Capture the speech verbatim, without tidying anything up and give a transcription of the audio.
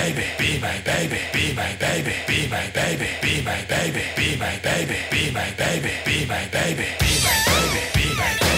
baby, be my baby, be my baby, be my baby, be my baby, be my baby, be my baby, be my baby, be my baby, be my baby.